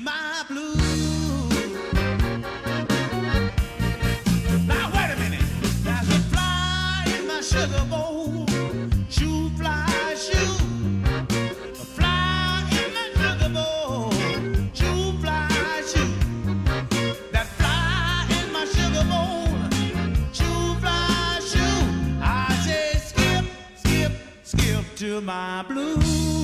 my blues. Now wait a minute. There's a fly in my sugar bowl. Shoe fly, shoe. A fly in my sugar bowl. Shoe fly, shoe. That fly in my sugar bowl. Shoe fly, shoe. I say skip, skip, skip to my blues.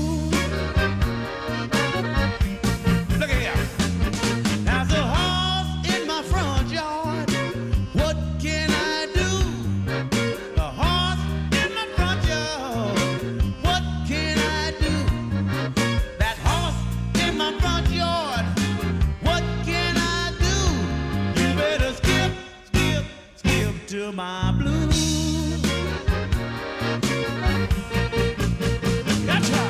Look at here. There's a horse in my front yard. What can I do? The horse in my front yard. What can I do? That horse in my front yard. What can I do? You better skip, skip, skip to my blues. Gotcha.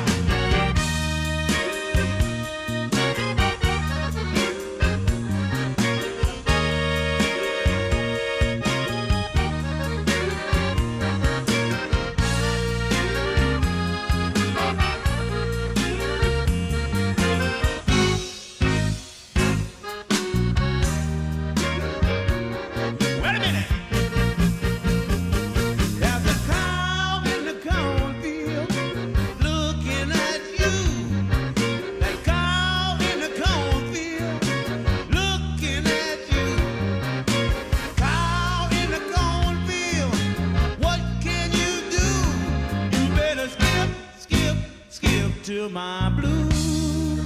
Wait a minute. There's a cow in the cornfield looking at you. That cow in the cornfield looking at you. Cow in the cornfield, what can you do? You better skip, skip, skip to my blues.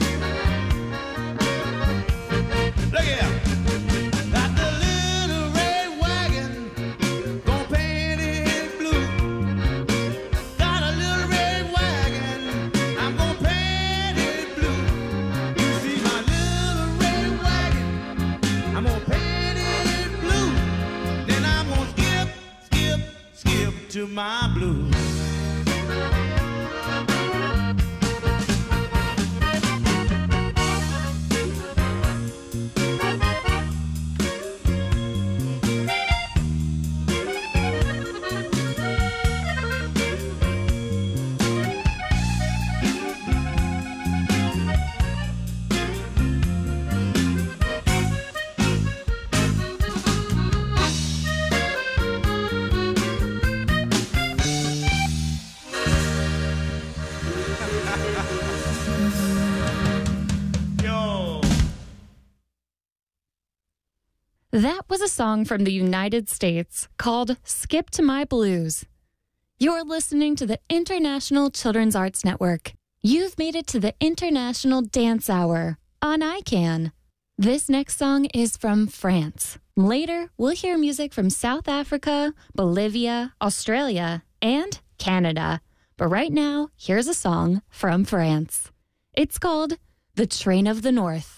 Look here. Got the little red wagon, gon' paint it blue. Got a little red wagon, I'm gon' paint it blue. You see my little red wagon, I'm gon' paint it blue. Then I'm gon' skip, skip, skip to my blues. Yo. That was a song from the United States called Skip to My Blues. You're listening to the International Children's Arts Network. You've made it to the International Dance Hour on ICANN. This next song is from France. Later, we'll hear music from South Africa, Bolivia, Australia, and Canada. But right now, here's a song from France. It's called The Train of the North.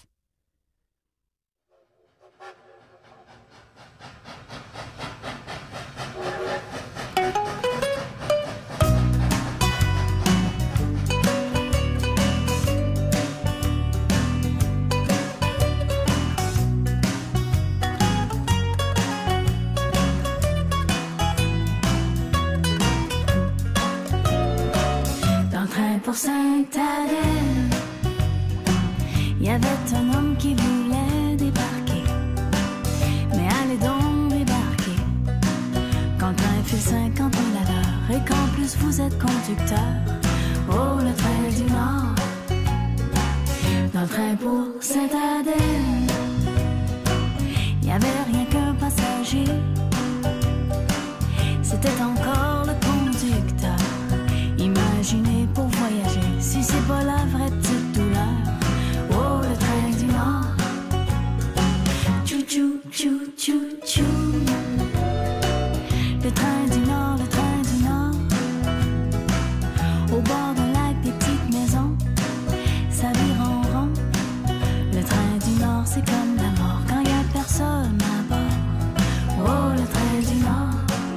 Dans le train pour Sainte-Adèle, il y avait un homme qui voulait débarquer. Mais allez donc débarquer quand le train fait 50 000 à l'heure et qu'en plus vous êtes conducteur. Oh, le train du Nord. Dans le train pour Sainte-Adèle, il n'y avait rien qu'un passager. C'était encore le conducteur. Imaginez pour voyager, si c'est pas la vraie petite douleur. Oh, le train du Nord. Tchou tchou tchou tchou tchou. Le train du Nord, le train du Nord. Au bord d'un lac, des petites maisons, ça vire en rond. Le train du Nord, c'est comme la mort quand y a personne à bord. Oh, le train du Nord.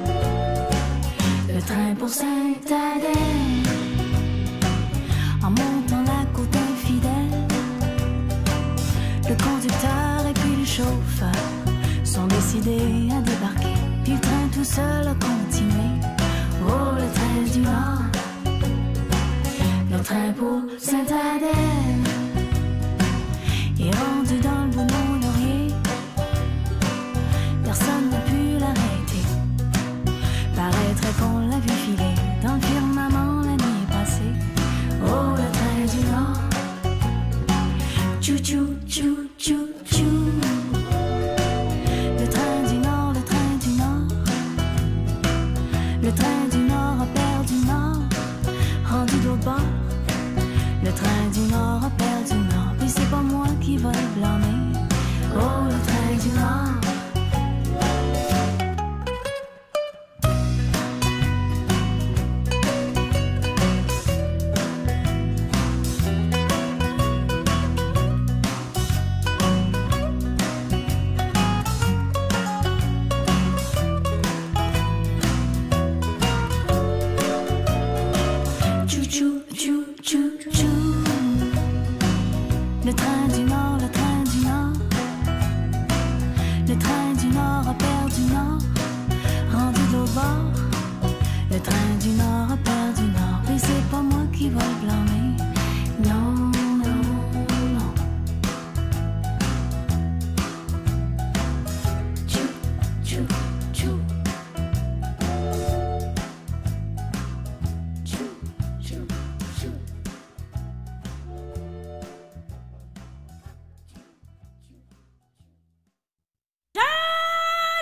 Le train pour Sainte-Adèle, en montant la côte infidèle. Le conducteur et puis le chauffeur sont décidés à débarquer. Puis le train tout seul a continué. Oh, le train du Nord. Le train pour Sainte-Adèle est Chou chou chou chou chou. Le train du Nord, le train du Nord. Le train du Nord a perdu Nord, rendu d'autre bord. Le train du Nord a perdu Nord, puis c'est pas moi qui va le blâmer. Oh, le train du Nord.